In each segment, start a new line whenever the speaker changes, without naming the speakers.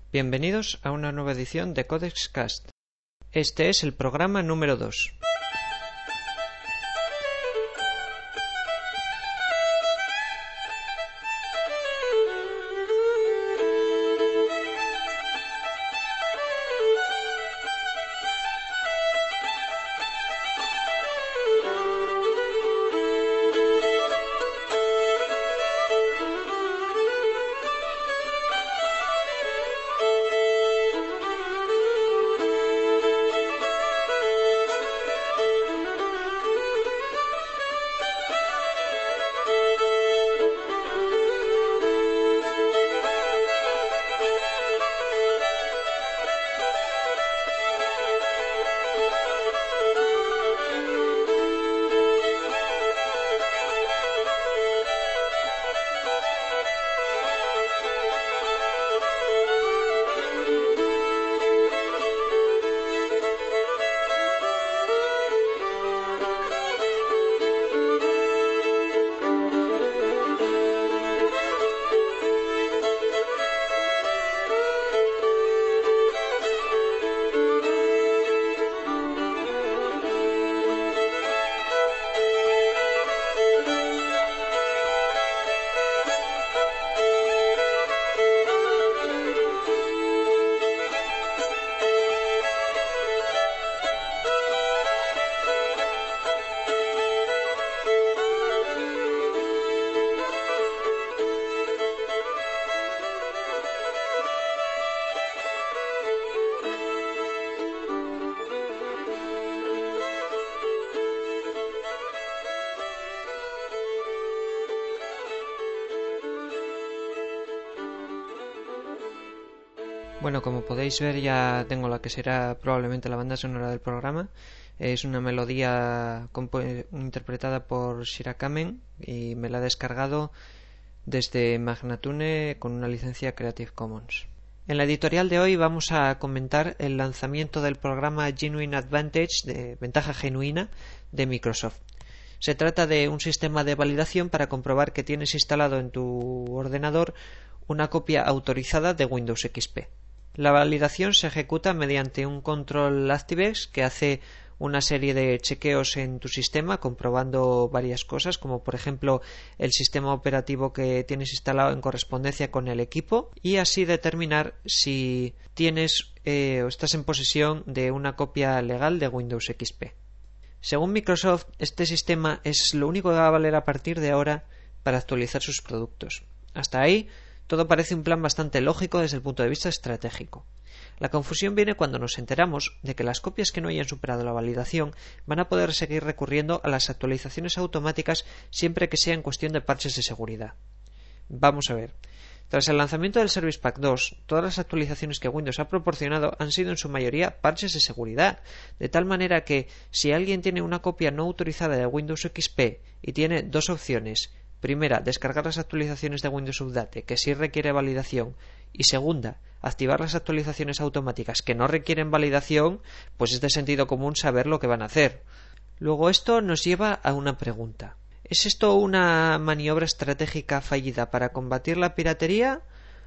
Bienvenidos a una nueva edición de Codex Cast. Este es el programa número 2. Bueno, como podéis ver, ya tengo la que será probablemente la banda sonora del programa. Es una melodía interpretada por Shira Kamen y me la he descargado desde Magnatune con una licencia Creative Commons. En la editorial de hoy vamos a comentar el lanzamiento del programa Genuine Advantage, de ventaja genuina, de Microsoft. Se trata de un sistema de validación para comprobar que tienes instalado en tu ordenador una copia autorizada de Windows XP. La validación se ejecuta mediante un control ActiveX que hace una serie de chequeos en tu sistema comprobando varias cosas, como por ejemplo el sistema operativo que tienes instalado en correspondencia con el equipo, y así determinar si tienes o estás en posesión de una copia legal de Windows XP. Según Microsoft, este sistema es lo único que va a valer a partir de ahora para actualizar sus productos. Hasta ahí todo parece un plan bastante lógico desde el punto de vista estratégico. La confusión viene cuando nos enteramos de que las copias que no hayan superado la validación van a poder seguir recurriendo a las actualizaciones automáticas siempre que sea en cuestión de parches de seguridad. Vamos a ver. Tras el lanzamiento del Service Pack 2, todas las actualizaciones que Windows ha proporcionado han sido en su mayoría parches de seguridad, de tal manera que si alguien tiene una copia no autorizada de Windows XP y tiene dos opciones: primera, descargar las actualizaciones de Windows Update, que sí requiere validación, y segunda, activar las actualizaciones automáticas que no requieren validación, pues es de sentido común saber lo que van a hacer. Luego esto nos lleva a una pregunta. ¿Es esto una maniobra estratégica fallida para combatir la piratería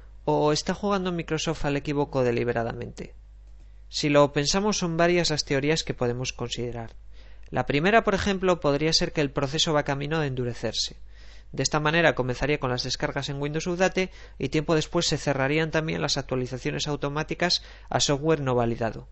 o está jugando Microsoft al equívoco deliberadamente? Si lo pensamos, son varias las teorías que podemos considerar. La primera, por ejemplo, podría ser que el proceso va camino de endurecerse. De esta manera comenzaría con las descargas en Windows Update y tiempo después se cerrarían también las actualizaciones automáticas a software no validado.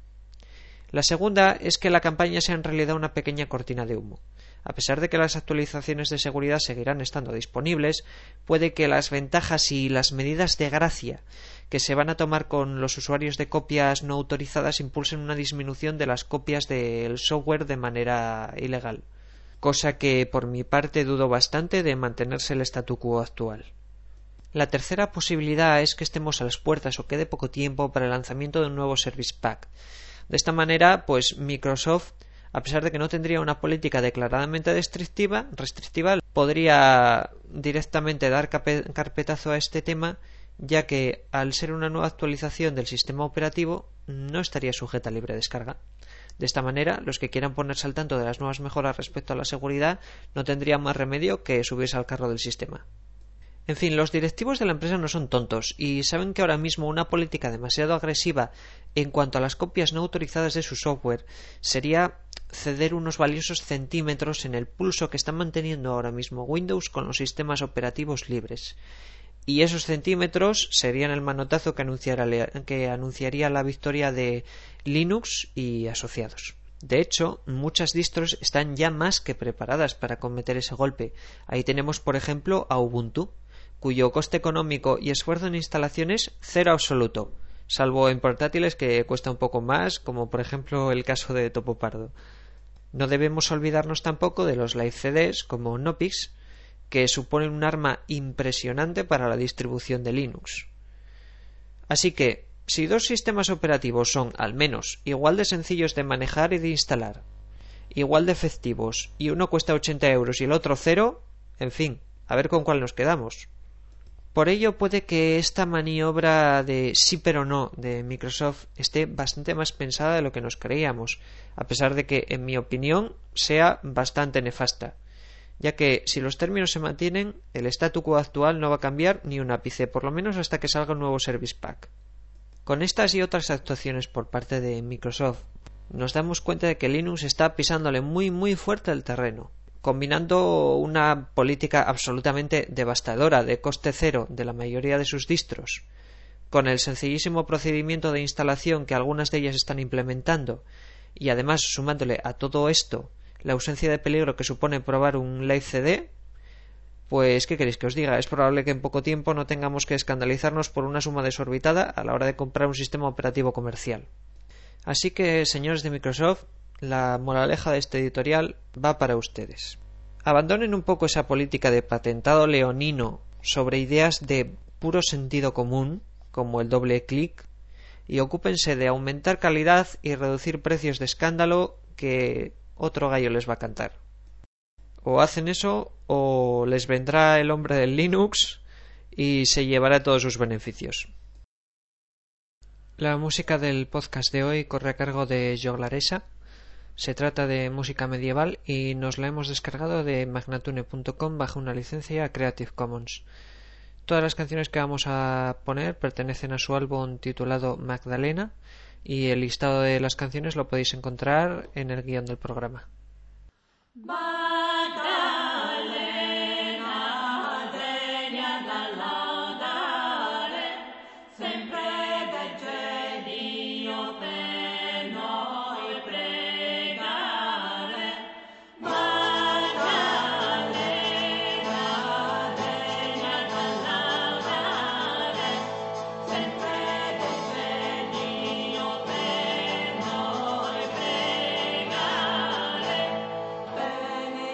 La segunda es que la campaña sea en realidad una pequeña cortina de humo. A pesar de que las actualizaciones de seguridad seguirán estando disponibles, puede que las ventajas y las medidas de gracia que se van a tomar con los usuarios de copias no autorizadas impulsen una disminución de las copias del software de manera ilegal, cosa que por mi parte dudo bastante de mantenerse el statu quo actual. La tercera posibilidad es que estemos a las puertas o quede poco tiempo para el lanzamiento de un nuevo Service Pack. De esta manera, pues Microsoft, a pesar de que no tendría una política declaradamente restrictiva, podría directamente dar carpetazo a este tema, ya que al ser una nueva actualización del sistema operativo no estaría sujeta a libre descarga. De esta manera, los que quieran ponerse al tanto de las nuevas mejoras respecto a la seguridad no tendrían más remedio que subirse al carro del sistema. En fin, los directivos de la empresa no son tontos y saben que ahora mismo una política demasiado agresiva en cuanto a las copias no autorizadas de su software sería ceder unos valiosos centímetros en el pulso que está manteniendo ahora mismo Windows con los sistemas operativos libres. Y esos centímetros serían el manotazo que anunciaría la victoria de Linux y asociados. De hecho, muchas distros están ya más que preparadas para cometer ese golpe. Ahí tenemos, por ejemplo, a Ubuntu, cuyo coste económico y esfuerzo en instalaciones cero absoluto, salvo en portátiles que cuesta un poco más, como por ejemplo el caso de Topo Pardo. No debemos olvidarnos tampoco de los live CDs como Knoppix, que suponen un arma impresionante para la distribución de Linux. Así que, si dos sistemas operativos son, al menos, igual de sencillos de manejar y de instalar, igual de efectivos, y uno cuesta 80 euros y el otro cero, en fin, a ver con cuál nos quedamos. Por ello puede que esta maniobra de sí pero no de Microsoft esté bastante más pensada de lo que nos creíamos, a pesar de que, en mi opinión, sea bastante nefasta, ya que si los términos se mantienen, el statu quo actual no va a cambiar ni un ápice, por lo menos hasta que salga un nuevo Service Pack. Con estas y otras actuaciones por parte de Microsoft, nos damos cuenta de que Linux está pisándole muy fuerte el terreno, combinando una política absolutamente devastadora de coste cero de la mayoría de sus distros, con el sencillísimo procedimiento de instalación que algunas de ellas están implementando, y además sumándole a todo esto la ausencia de peligro que supone probar un Live CD, pues ¿qué queréis que os diga? Es probable que en poco tiempo no tengamos que escandalizarnos por una suma desorbitada a la hora de comprar un sistema operativo comercial. Así que, señores de Microsoft, la moraleja de este editorial va para ustedes. Abandonen un poco esa política de patentado leonino sobre ideas de puro sentido común, como el doble clic, y ocúpense de aumentar calidad y reducir precios de escándalo que otro gallo les va a cantar. O hacen eso o les vendrá el hombre del Linux y se llevará todos sus beneficios. La música del podcast de hoy corre a cargo de Joglaresa. Se trata de música medieval y nos la hemos descargado de magnatune.com bajo una licencia Creative Commons. Todas las canciones que vamos a poner pertenecen a su álbum titulado Magdalena y el listado de las canciones lo podéis encontrar en el guión del programa.
Bene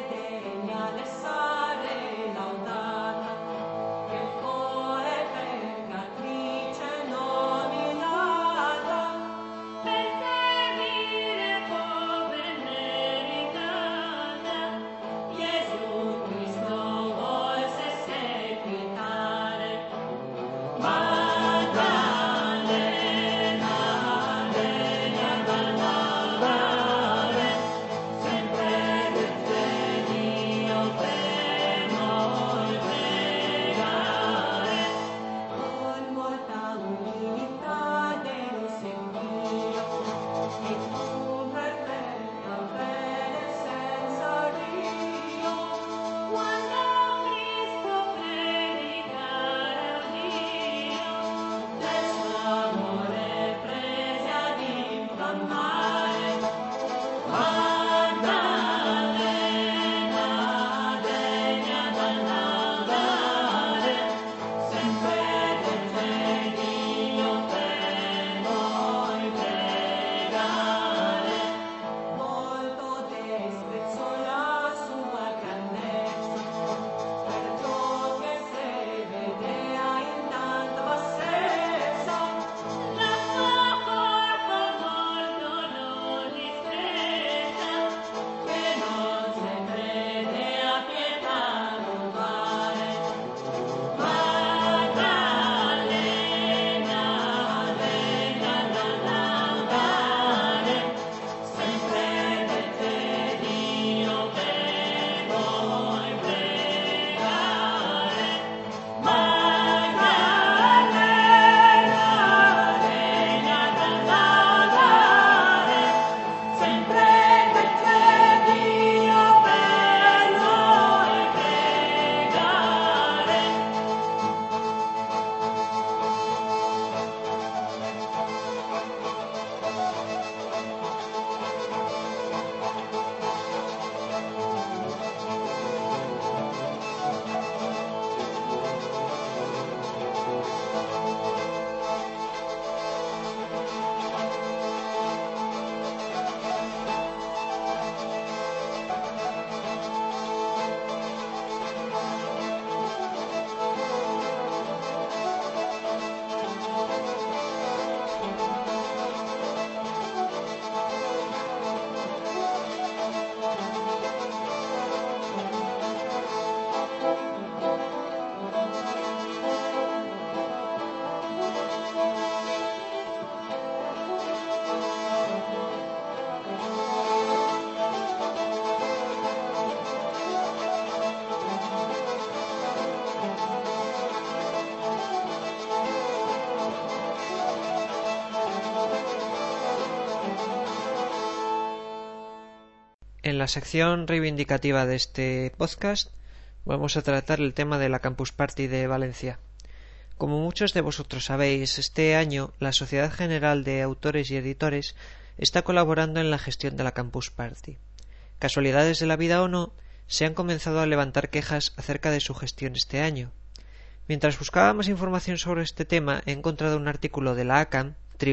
En la sección reivindicativa de este podcast vamos a tratar el tema de la Campus Party de Valencia. Como muchos de vosotros sabéis, este año la Sociedad General de Autores y Editores está colaborando en la gestión de la Campus Party. Casualidades de la vida o no, se han comenzado a levantar quejas acerca de su gestión este año. Mientras buscaba más información sobre este tema, he encontrado un artículo de la ACAM,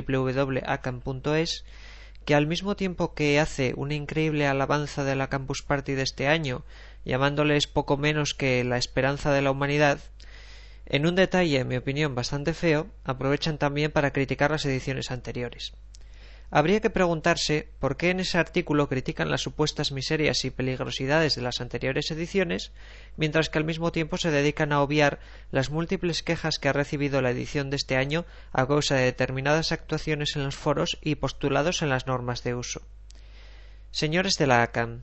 www.acam.es, que al mismo tiempo que hace una increíble alabanza de la Campus Party de este año, llamándoles poco menos que la esperanza de la humanidad, en un detalle, en mi opinión, bastante feo, aprovechan también para criticar las ediciones anteriores. Habría que preguntarse por qué en ese artículo critican las supuestas miserias y peligrosidades de las anteriores ediciones, mientras que al mismo tiempo se dedican a obviar las múltiples quejas que ha recibido la edición de este año a causa de determinadas actuaciones en los foros y postulados en las normas de uso. Señores de la ACAM,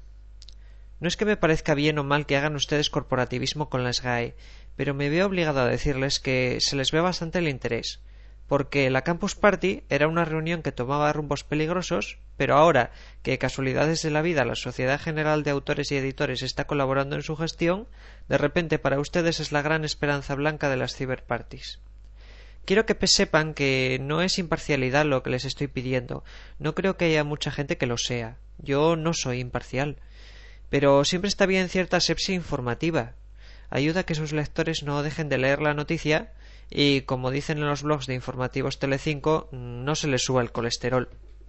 no es que me parezca bien o mal que hagan ustedes corporativismo con las GAE, pero me veo obligado a decirles que se les ve bastante el interés, porque la Campus Party era una reunión que tomaba rumbos peligrosos, pero ahora que casualidades de la vida la Sociedad General de Autores y Editores está colaborando en su gestión, de repente para ustedes es la gran esperanza blanca de las ciberparties. Quiero que sepan que no es imparcialidad lo que les estoy pidiendo, no creo que haya mucha gente que lo sea, yo no soy imparcial, pero siempre está bien cierta asepsia informativa, ayuda a que sus lectores no dejen de leer la noticia y, como dicen en los blogs de informativos Telecinco, no se les suba el colesterol.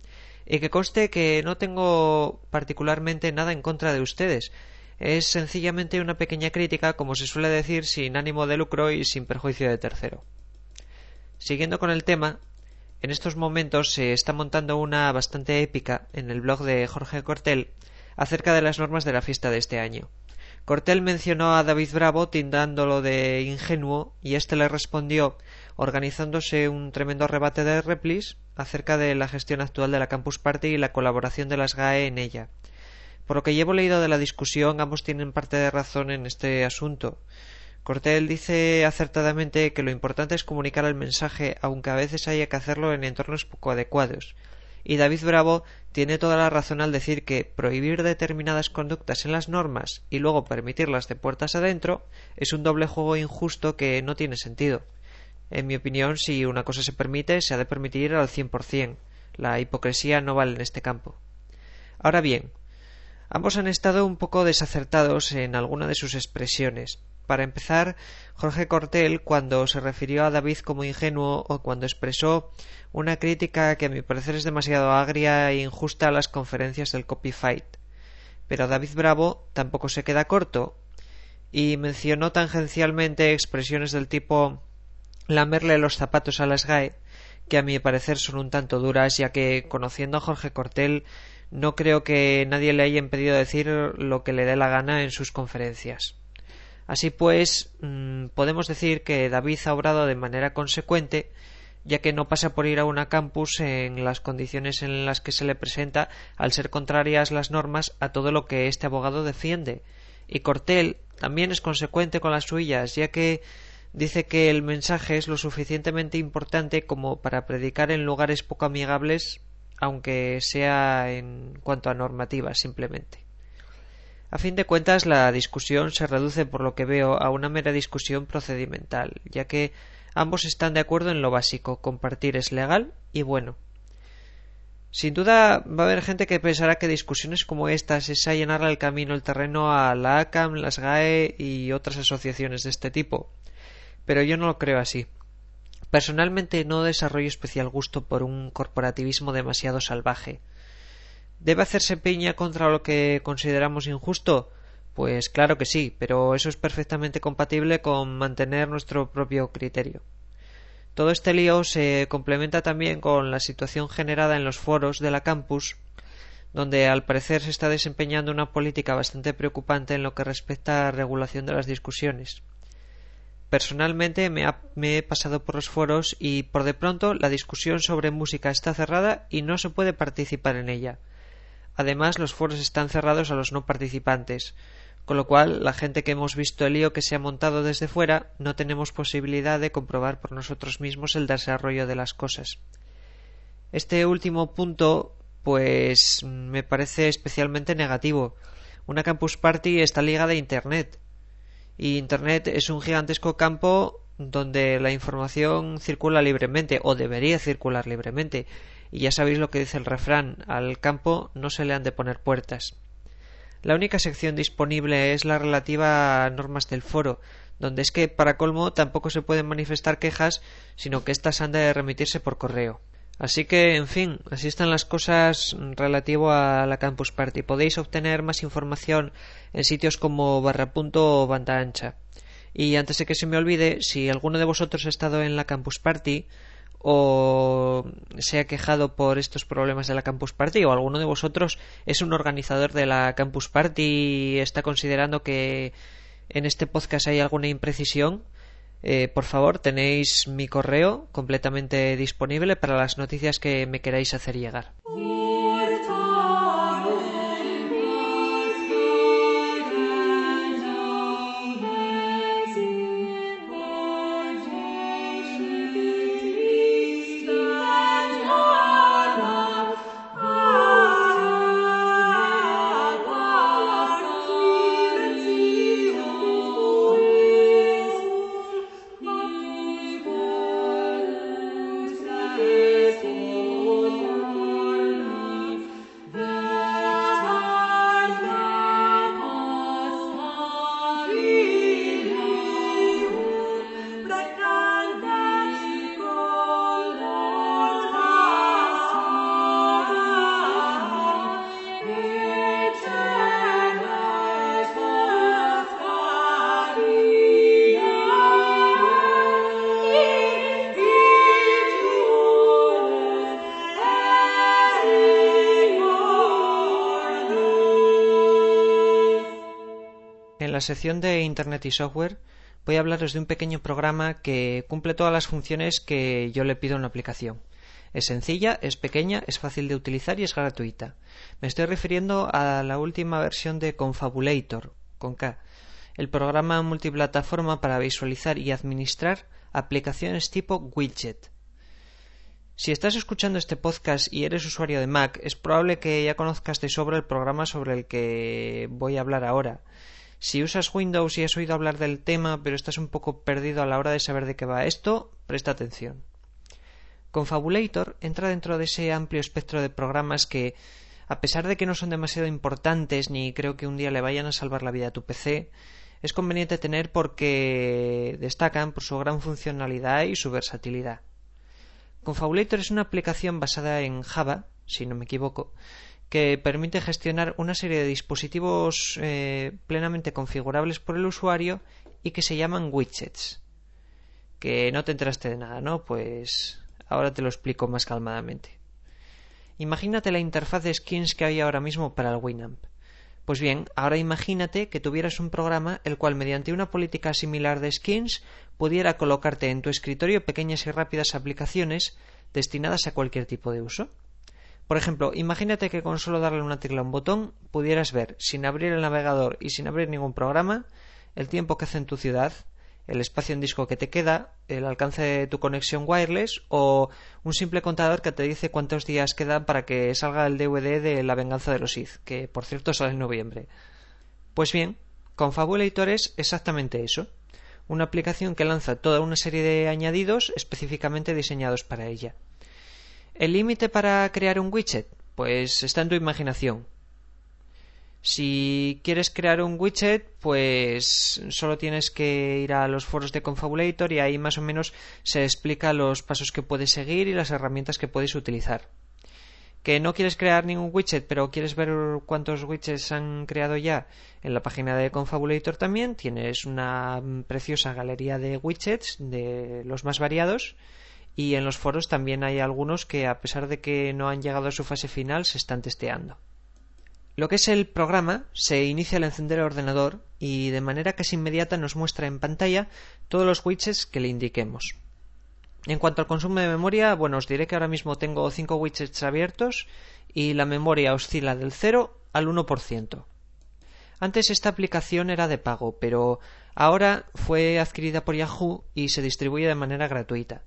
Y que conste que no tengo particularmente nada en contra de ustedes. Es sencillamente una pequeña crítica, como se suele decir, sin ánimo de lucro y sin perjuicio de tercero. Siguiendo con el tema, en estos momentos se está montando una bastante épica en el blog de Jorge Cortel acerca de las normas de la fiesta de este año. Cortel mencionó a David Bravo tildándolo de ingenuo y éste le respondió organizándose un tremendo rebate de replis acerca de la gestión actual de la Campus Party y la colaboración de las GAE en ella. Por lo que llevo leído de la discusión, ambos tienen parte de razón en este asunto. Cortel dice acertadamente que lo importante es comunicar el mensaje, aunque a veces haya que hacerlo en entornos poco adecuados. Y David Bravo tiene toda la razón al decir que prohibir determinadas conductas en las normas y luego permitirlas de puertas adentro es un doble juego injusto que no tiene sentido. En mi opinión, si una cosa se permite, se ha de permitir al 100%. La hipocresía no vale en este campo. Ahora bien, ambos han estado un poco desacertados en alguna de sus expresiones. Para empezar, Jorge Cortel, cuando se refirió a David como ingenuo o cuando expresó una crítica que a mi parecer es demasiado agria e injusta a las conferencias del Copyfight. Pero David Bravo tampoco se queda corto y mencionó tangencialmente expresiones del tipo lamerle los zapatos a las GAE, que a mi parecer son un tanto duras, ya que, conociendo a Jorge Cortel, no creo que nadie le haya impedido decir lo que le dé la gana en sus conferencias. Así pues, podemos decir que David ha obrado de manera consecuente, ya que no pasa por ir a una campus en las condiciones en las que se le presenta al ser contrarias las normas a todo lo que este abogado defiende. Y Cortel también es consecuente con las suyas, ya que dice que el mensaje es lo suficientemente importante como para predicar en lugares poco amigables, aunque sea en cuanto a normativas simplemente. A fin de cuentas, la discusión se reduce, por lo que veo, a una mera discusión procedimental, ya que ambos están de acuerdo en lo básico: compartir es legal y bueno. Sin duda va a haber gente que pensará que discusiones como estas es allanar el camino, el terreno a la ACAM, las GAE y otras asociaciones de este tipo, pero yo no lo creo así. Personalmente no desarrollo especial gusto por un corporativismo demasiado salvaje. ¿Debe hacerse piña contra lo que consideramos injusto? Pues claro que sí, pero eso es perfectamente compatible con mantener nuestro propio criterio. Todo este lío se complementa también con la situación generada en los foros de la campus, donde al parecer se está desempeñando una política bastante preocupante en lo que respecta a la regulación de las discusiones. Personalmente me he pasado por los foros y por de pronto la discusión sobre música está cerrada y no se puede participar en ella. Además, los foros están cerrados a los no participantes, con lo cual la gente que hemos visto el lío que se ha montado desde fuera no tenemos posibilidad de comprobar por nosotros mismos el desarrollo de las cosas. Este último punto pues me parece especialmente negativo. Una Campus Party está ligada a Internet, y Internet es un gigantesco campo donde la información circula libremente, o debería circular libremente, y ya sabéis lo que dice el refrán: al campo no se le han de poner puertas. La única sección disponible es la relativa a normas del foro, donde es que, para colmo, tampoco se pueden manifestar quejas, sino que éstas han de remitirse por correo. Así que, en fin, así están las cosas relativo a la Campus Party. Podéis obtener más información en sitios como Barrapunto o Banda Ancha. Y antes de que se me olvide, si alguno de vosotros ha estado en la Campus Party o se ha quejado por estos problemas de la Campus Party, o alguno de vosotros es un organizador de la Campus Party y está considerando que en este podcast hay alguna imprecisión, por favor, tenéis mi correo completamente disponible para las noticias que me queráis hacer llegar. En la sección de Internet y Software voy a hablaros de un pequeño programa que cumple todas las funciones que yo le pido a una aplicación. Es sencilla, es pequeña, es fácil de utilizar y es gratuita. Me estoy refiriendo a la última versión de Confabulator, con K, el programa multiplataforma para visualizar y administrar aplicaciones tipo widget. Si estás escuchando este podcast y eres usuario de Mac, es probable que ya conozcas de sobra el programa sobre el que voy a hablar ahora. Si usas Windows y has oído hablar del tema, pero estás un poco perdido a la hora de saber de qué va esto, presta atención. Confabulator entra dentro de ese amplio espectro de programas que, a pesar de que no son demasiado importantes ni creo que un día le vayan a salvar la vida a tu PC, es conveniente tener porque destacan por su gran funcionalidad y su versatilidad. Confabulator es una aplicación basada en Java, si no me equivoco, que permite gestionar una serie de dispositivos plenamente configurables por el usuario y que se llaman widgets. Que no te enteraste de nada, ¿no? Pues ahora te lo explico más calmadamente. Imagínate la interfaz de skins que hay ahora mismo para el Winamp. Pues bien, ahora imagínate que tuvieras un programa el cual, mediante una política similar de skins, pudiera colocarte en tu escritorio pequeñas y rápidas aplicaciones destinadas a cualquier tipo de uso. Por ejemplo, imagínate que con solo darle una tecla a un botón pudieras ver, sin abrir el navegador y sin abrir ningún programa, el tiempo que hace en tu ciudad, el espacio en disco que te queda, el alcance de tu conexión wireless o un simple contador que te dice cuántos días quedan para que salga el DVD de La venganza de los Sith, que por cierto sale en noviembre. Pues bien, Confabulator es exactamente eso, una aplicación que lanza toda una serie de añadidos específicamente diseñados para ella. ¿El límite para crear un widget? Pues está en tu imaginación. Si quieres crear un widget, pues solo tienes que ir a los foros de Confabulator y ahí más o menos se explica los pasos que puedes seguir y las herramientas que puedes utilizar. ¿Que no quieres crear ningún widget, pero quieres ver cuántos widgets han creado ya? En la página de Confabulator también tienes una preciosa galería de widgets de los más variados. Y en los foros también hay algunos que, a pesar de que no han llegado a su fase final, se están testeando. Lo que es el programa se inicia al encender el ordenador y de manera casi inmediata nos muestra en pantalla todos los widgets que le indiquemos. En cuanto al consumo de memoria, bueno, os diré que ahora mismo tengo 5 widgets abiertos y la memoria oscila del 0 al 1%. Antes esta aplicación era de pago, pero ahora fue adquirida por Yahoo y se distribuye de manera gratuita.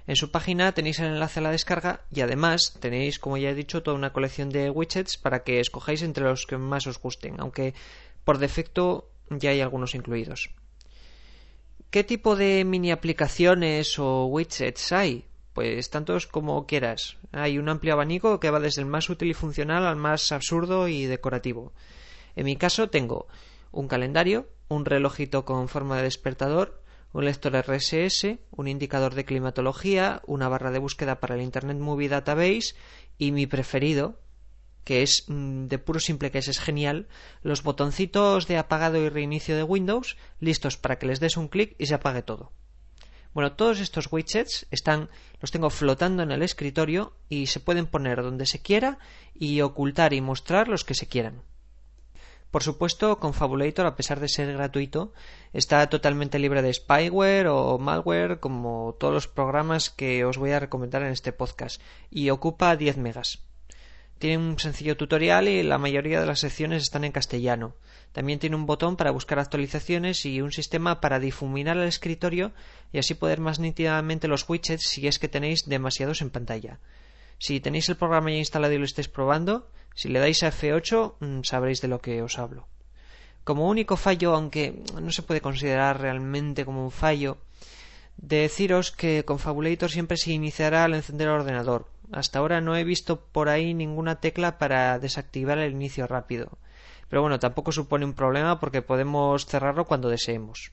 En su página tenéis el enlace a la descarga y además tenéis, como ya he dicho, toda una colección de widgets para que escojáis entre los que más os gusten, aunque por defecto ya hay algunos incluidos. ¿Qué tipo de mini aplicaciones o widgets hay? Pues tantos como quieras. Hay un amplio abanico que va desde el más útil y funcional al más absurdo y decorativo. En mi caso tengo un calendario, un relojito con forma de despertador, un lector RSS, un indicador de climatología, una barra de búsqueda para el Internet Movie Database y mi preferido, que es de puro simple que es genial, los botoncitos de apagado y reinicio de Windows listos para que les des un clic y se apague todo. Bueno, todos estos widgets los tengo flotando en el escritorio y se pueden poner donde se quiera y ocultar y mostrar los que se quieran. Por supuesto, Confabulator, a pesar de ser gratuito, está totalmente libre de spyware o malware, como todos los programas que os voy a recomendar en este podcast, y ocupa 10 megas. Tiene un sencillo tutorial y la mayoría de las secciones están en castellano. También tiene un botón para buscar actualizaciones y un sistema para difuminar el escritorio y así poder más nítidamente los widgets si es que tenéis demasiados en pantalla. Si tenéis el programa ya instalado y lo estáis probando, si le dais a F8 sabréis de lo que os hablo. Como único fallo, aunque no se puede considerar realmente como un fallo, deciros que Confabulator siempre se iniciará al encender el ordenador. Hasta ahora no he visto por ahí ninguna tecla para desactivar el inicio rápido. Pero bueno, tampoco supone un problema porque podemos cerrarlo cuando deseemos.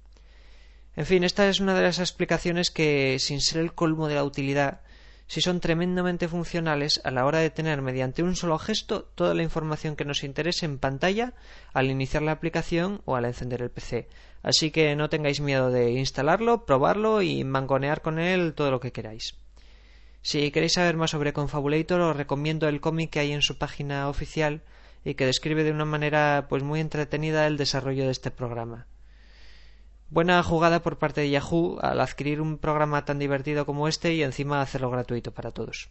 En fin, esta es una de las explicaciones que, sin ser el colmo de la utilidad, sí son tremendamente funcionales a la hora de tener mediante un solo gesto toda la información que nos interese en pantalla al iniciar la aplicación o al encender el PC. Así que no tengáis miedo de instalarlo, probarlo y mangonear con él todo lo que queráis. Si queréis saber más sobre Confabulator, os recomiendo el cómic que hay en su página oficial y que describe de una manera pues muy entretenida el desarrollo de este programa. Buena jugada por parte de Yahoo al adquirir un programa tan divertido como este y encima hacerlo gratuito para todos.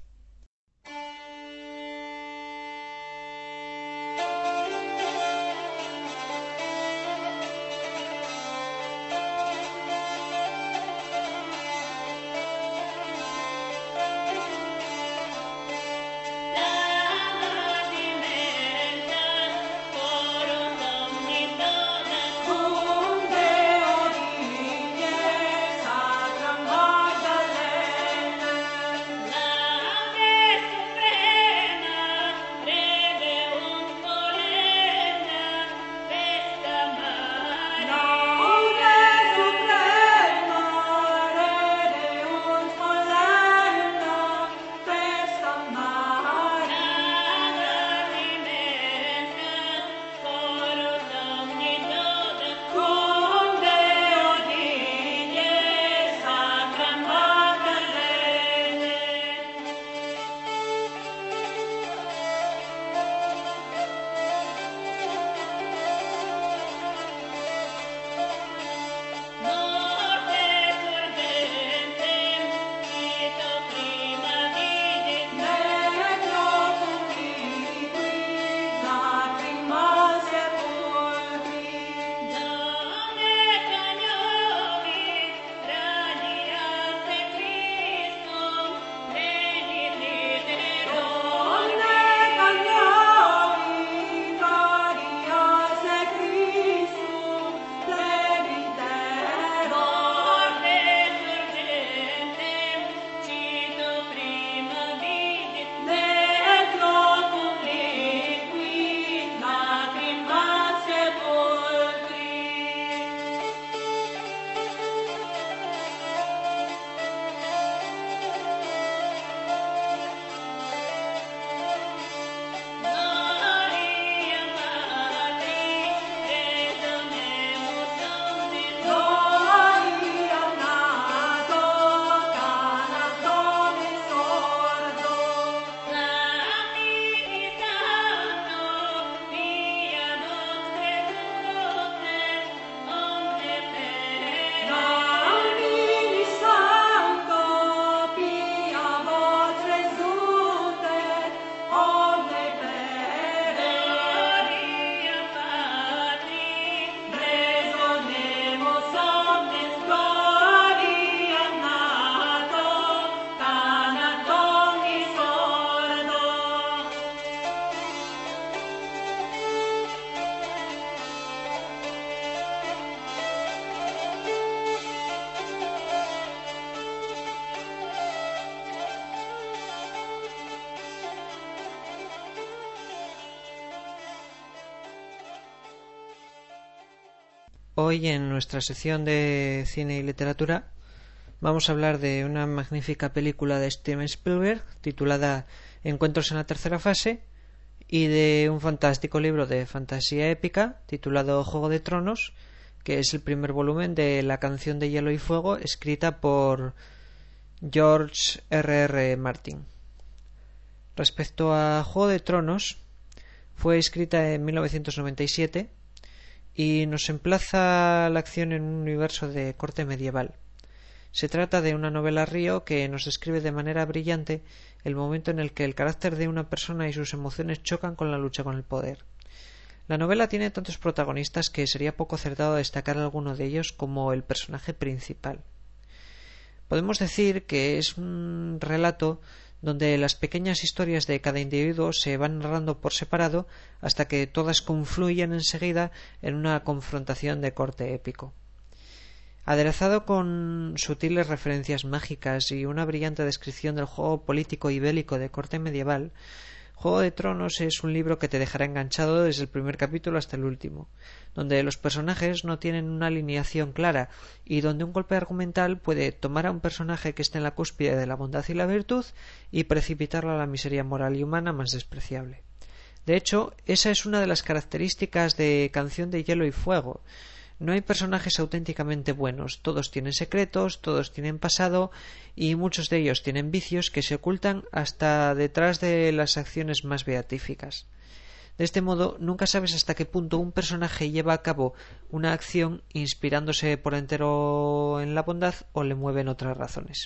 Hoy en nuestra sección de cine y literatura vamos a hablar de una magnífica película de Steven Spielberg titulada Encuentros en la tercera fase y de un fantástico libro de fantasía épica titulado Juego de Tronos, que es el primer volumen de La canción de hielo y fuego, escrita por George R.R. Martin. Respecto a Juego de Tronos, fue escrita en 1997 y nos emplaza la acción en un universo de corte medieval. Se trata de una novela río que nos describe de manera brillante el momento en el que el carácter de una persona y sus emociones chocan con la lucha con el poder. La novela tiene tantos protagonistas que sería poco acertado destacar alguno de ellos como el personaje principal. Podemos decir que es un relato donde las pequeñas historias de cada individuo se van narrando por separado hasta que todas confluyen enseguida en una confrontación de corte épico. Aderezado con sutiles referencias mágicas y una brillante descripción del juego político y bélico de corte medieval, Juego de Tronos es un libro que te dejará enganchado desde el primer capítulo hasta el último, donde los personajes no tienen una alineación clara y donde un golpe argumental puede tomar a un personaje que esté en la cúspide de la bondad y la virtud y precipitarlo a la miseria moral y humana más despreciable. De hecho, esa es una de las características de Canción de Hielo y Fuego. No hay personajes auténticamente buenos, todos tienen secretos, todos tienen pasado y muchos de ellos tienen vicios que se ocultan hasta detrás de las acciones más beatíficas. De este modo, nunca sabes hasta qué punto un personaje lleva a cabo una acción inspirándose por entero en la bondad o le mueven otras razones.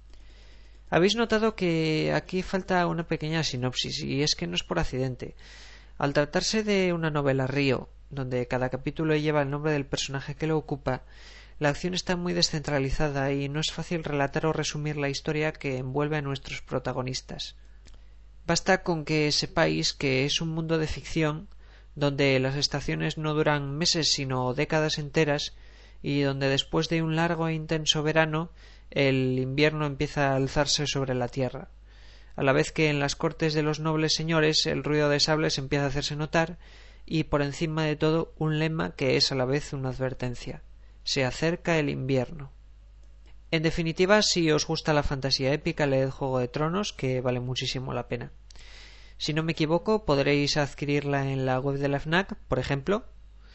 Habéis notado que aquí falta una pequeña sinopsis, y es que no es por accidente. Al tratarse de una novela río, donde cada capítulo lleva el nombre del personaje que lo ocupa, la acción está muy descentralizada y no es fácil relatar o resumir la historia que envuelve a nuestros protagonistas. Basta con que sepáis que es un mundo de ficción donde las estaciones no duran meses sino décadas enteras y donde después de un largo e intenso verano el invierno empieza a alzarse sobre la tierra, a la vez que en las cortes de los nobles señores el ruido de sables empieza a hacerse notar y por encima de todo un lema que es a la vez una advertencia: se acerca el invierno. En definitiva, si os gusta la fantasía épica, leed Juego de Tronos, que vale muchísimo la pena. Si no me equivoco, podréis adquirirla en la web de la FNAC, por ejemplo.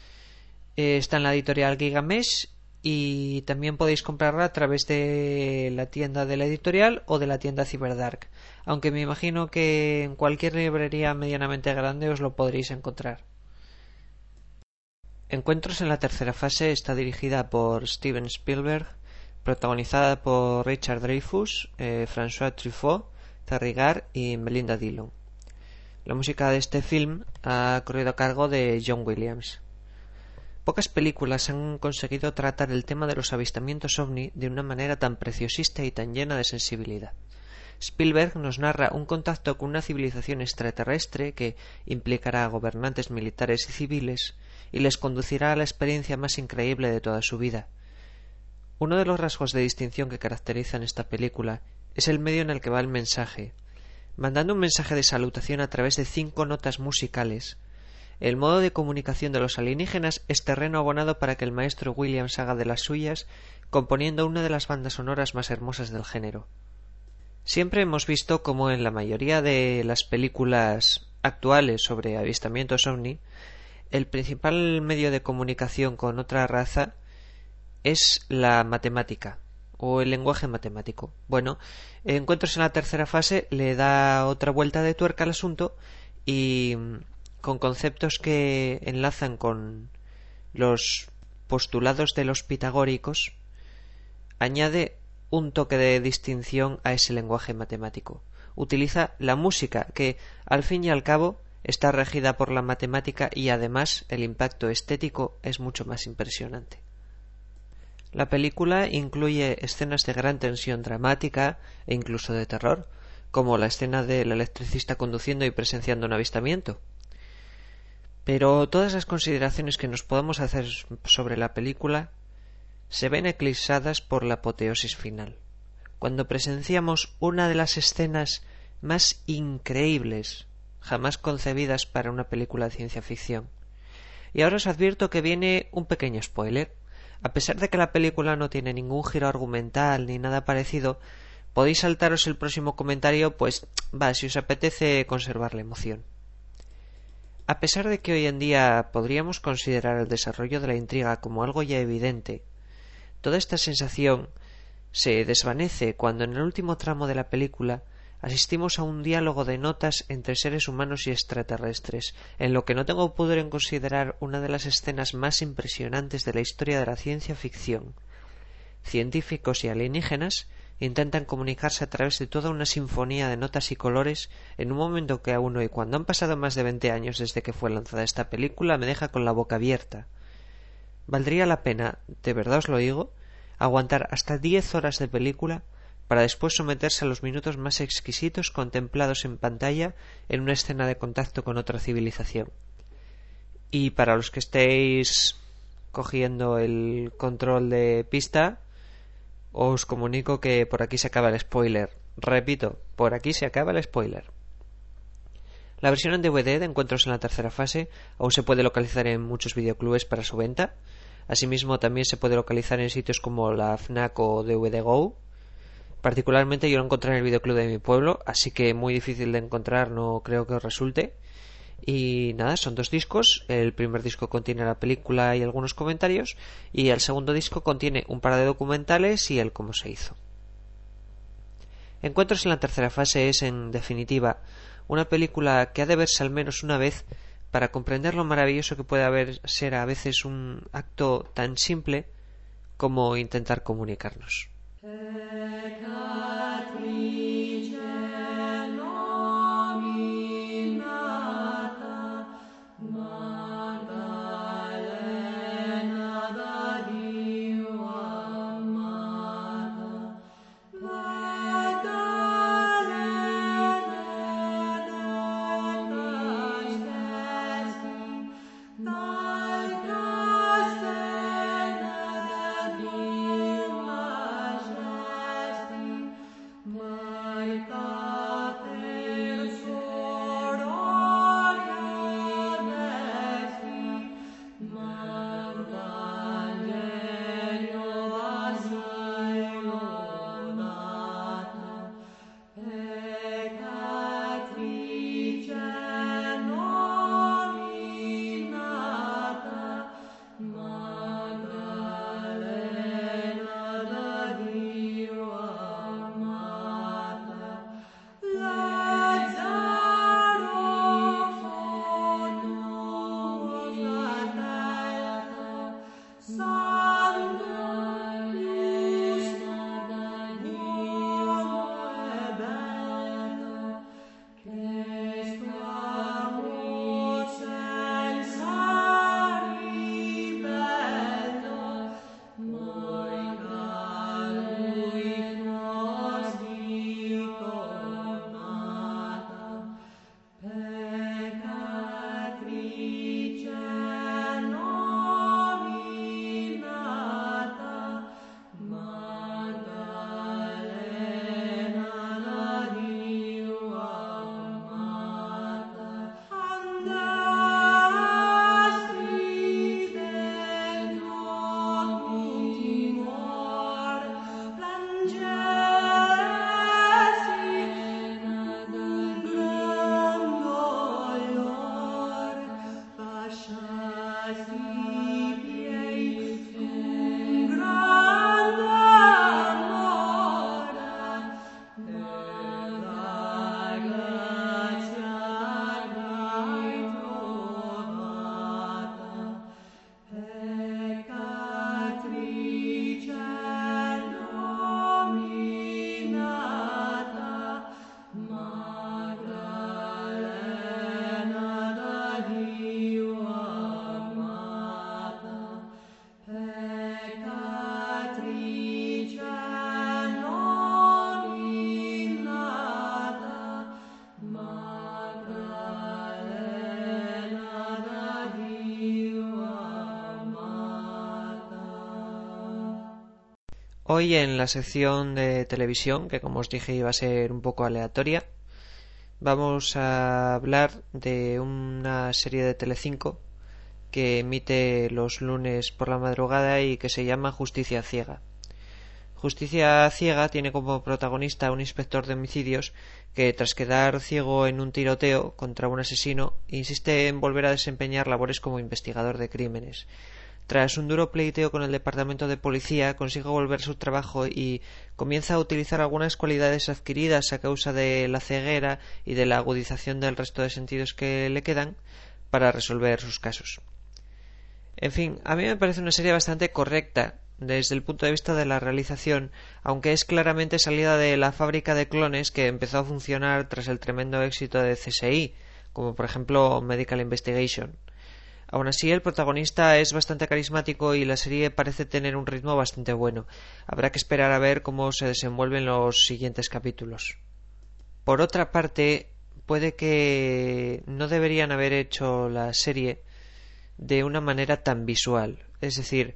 Está en la editorial Gigamesh y también podéis comprarla a través de la tienda de la editorial o de la tienda Cyberdark, aunque me imagino que en cualquier librería medianamente grande os lo podréis encontrar. Encuentros en la tercera fase está dirigida por Steven Spielberg, protagonizada por Richard Dreyfuss, François Truffaut, Terry Garr y Melinda Dillon. La música de este film ha corrido a cargo de John Williams. Pocas películas han conseguido tratar el tema de los avistamientos ovni de una manera tan preciosista y tan llena de sensibilidad. Spielberg nos narra un contacto con una civilización extraterrestre que implicará a gobernantes militares y civiles y les conducirá a la experiencia más increíble de toda su vida. Uno de los rasgos de distinción que caracterizan esta película es el medio en el que va el mensaje. Mandando un mensaje de salutación a través de 5 notas musicales, el modo de comunicación de los alienígenas es terreno abonado para que el maestro Williams haga de las suyas, componiendo una de las bandas sonoras más hermosas del género. Siempre hemos visto como en la mayoría de las películas actuales sobre avistamientos ovni, el principal medio de comunicación con otra raza es la matemática o el lenguaje matemático. Bueno, Encuentros en la tercera fase le da otra vuelta de tuerca al asunto y con conceptos que enlazan con los postulados de los pitagóricos añade un toque de distinción a ese lenguaje matemático. Utiliza la música que, al fin y al cabo, está regida por la matemática y además el impacto estético es mucho más impresionante. La película incluye escenas de gran tensión dramática e incluso de terror, como la escena del electricista conduciendo y presenciando un avistamiento. Pero todas las consideraciones que nos podemos hacer sobre la película se ven eclipsadas por la apoteosis final, cuando presenciamos una de las escenas más increíbles jamás concebidas para una película de ciencia ficción. Y ahora os advierto que viene un pequeño spoiler. A pesar de que la película no tiene ningún giro argumental ni nada parecido, podéis saltaros el próximo comentario, pues si os apetece conservar la emoción. A pesar de que hoy en día podríamos considerar el desarrollo de la intriga como algo ya evidente, toda esta sensación se desvanece cuando en el último tramo de la película asistimos a un diálogo de notas entre seres humanos y extraterrestres, en lo que no tengo pudor en considerar una de las escenas más impresionantes de la historia de la ciencia ficción. Científicos y alienígenas intentan comunicarse a través de toda una sinfonía de notas y colores en un momento que aún hoy, cuando han pasado más de 20 años desde que fue lanzada esta película, me deja con la boca abierta. Valdría la pena, de verdad os lo digo, aguantar hasta 10 horas de película para después someterse a los minutos más exquisitos contemplados en pantalla en una escena de contacto con otra civilización. Y para los que estéis cogiendo el control de pista, os comunico que por aquí se acaba el spoiler. Repito, por aquí se acaba el spoiler. La versión en DVD de Encuentros en la tercera fase aún se puede localizar en muchos videoclubes para su venta. Asimismo, también se puede localizar en sitios como la FNAC o DVD Go. Particularmente yo lo encontré en el videoclub de mi pueblo, así que muy difícil de encontrar no creo que os resulte. Y nada, son 2 discos. El primer disco contiene la película y algunos comentarios, y el segundo disco contiene un par de documentales y el cómo se hizo. Encuentros en la tercera fase es, en definitiva, una película que ha de verse al menos una vez para comprender lo maravilloso que puede ser a veces un acto tan simple como intentar comunicarnos. Hoy en la sección de televisión, que como os dije iba a ser un poco aleatoria, vamos a hablar de una serie de Telecinco que emite los lunes por la madrugada y que se llama Justicia Ciega. Justicia Ciega tiene como protagonista a un inspector de homicidios que, tras quedar ciego en un tiroteo contra un asesino, insiste en volver a desempeñar labores como investigador de crímenes. Tras un duro pleiteo con el departamento de policía, consigue volver a su trabajo y comienza a utilizar algunas cualidades adquiridas a causa de la ceguera y de la agudización del resto de sentidos que le quedan para resolver sus casos. En fin, a mí me parece una serie bastante correcta desde el punto de vista de la realización, aunque es claramente salida de la fábrica de clones que empezó a funcionar tras el tremendo éxito de CSI, como por ejemplo Medical Investigation. Aun así, el protagonista es bastante carismático y la serie parece tener un ritmo bastante bueno. Habrá que esperar a ver cómo se desenvuelven los siguientes capítulos. Por otra parte, puede que no deberían haber hecho la serie de una manera tan visual. Es decir,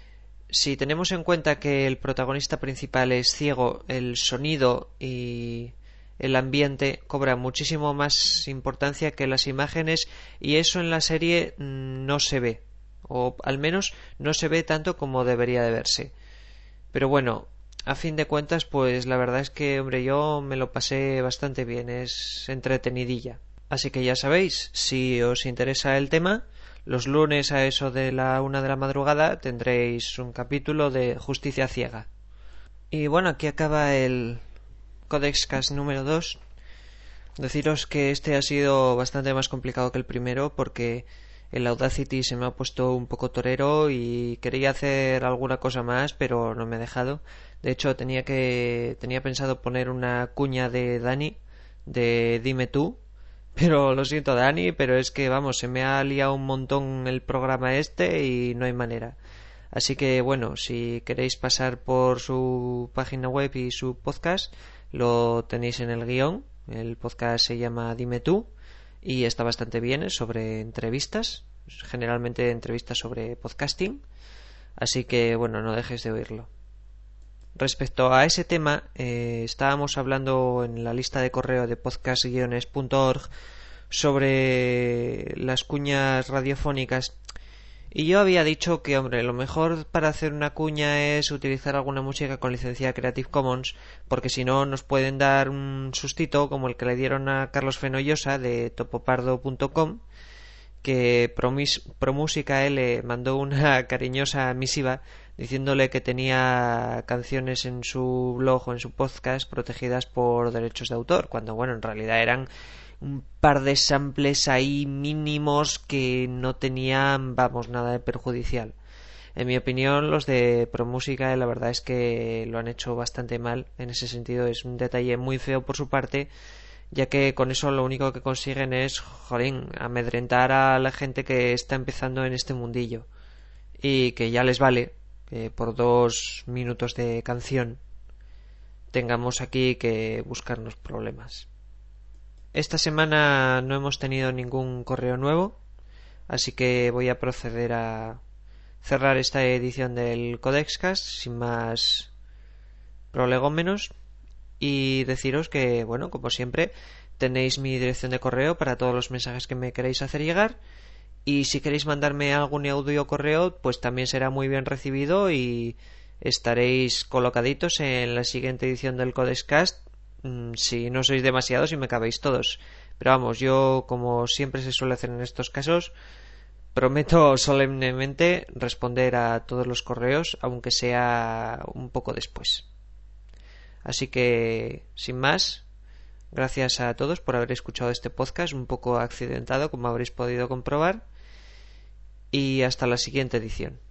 si tenemos en cuenta que el protagonista principal es ciego, el sonido y el ambiente cobra muchísimo más importancia que las imágenes, y eso en la serie no se ve, o al menos no se ve tanto como debería de verse. Pero bueno, a fin de cuentas, pues la verdad es que, hombre, yo me lo pasé bastante bien, es entretenidilla. Así que ya sabéis, si os interesa el tema, los lunes a eso de la 1 de la madrugada tendréis un capítulo de Justicia Ciega. Y bueno, aquí acaba el Codex Cast número 2. Deciros que este ha sido bastante más complicado que el primero porque el Audacity se me ha puesto un poco torero y quería hacer alguna cosa más, pero no me he dejado. De hecho, tenía pensado poner una cuña de Dani, de Dime tú, pero lo siento, Dani, pero es que vamos, se me ha liado un montón el programa este y no hay manera. Así que bueno, si queréis pasar por su página web y su podcast, lo tenéis en el guión. El podcast se llama Dime tú y está bastante bien, es sobre entrevistas, generalmente entrevistas sobre podcasting. Así que bueno, no dejes de oírlo. Respecto a ese tema, estábamos hablando en la lista de correo de podcast-org sobre las cuñas radiofónicas, y yo había dicho que, hombre, lo mejor para hacer una cuña es utilizar alguna música con licencia Creative Commons, porque si no nos pueden dar un sustito como el que le dieron a Carlos Fenollosa de topopardo.com, que ProMusica le mandó una cariñosa misiva diciéndole que tenía canciones en su blog o en su podcast protegidas por derechos de autor, cuando bueno, en realidad eran un par de samples ahí mínimos que no tenían, vamos, nada de perjudicial. En mi opinión, los de ProMusica la verdad es que lo han hecho bastante mal en ese sentido. Es un detalle muy feo por su parte, ya que con eso lo único que consiguen es, jolín, amedrentar a la gente que está empezando en este mundillo y que ya les vale que por 2 minutos de canción tengamos aquí que buscarnos problemas. Esta semana no hemos tenido ningún correo nuevo, así que voy a proceder a cerrar esta edición del Codexcast sin más prolegómenos y deciros que, bueno, como siempre, tenéis mi dirección de correo para todos los mensajes que me queréis hacer llegar, y si queréis mandarme algún audio correo, pues también será muy bien recibido y estaréis colocaditos en la siguiente edición del Codexcast, si no sois demasiados y me cabéis todos. Pero vamos, yo, como siempre se suele hacer en estos casos, prometo solemnemente responder a todos los correos, aunque sea un poco después. Así que, sin más, gracias a todos por haber escuchado este podcast un poco accidentado, como habréis podido comprobar, y hasta la siguiente edición.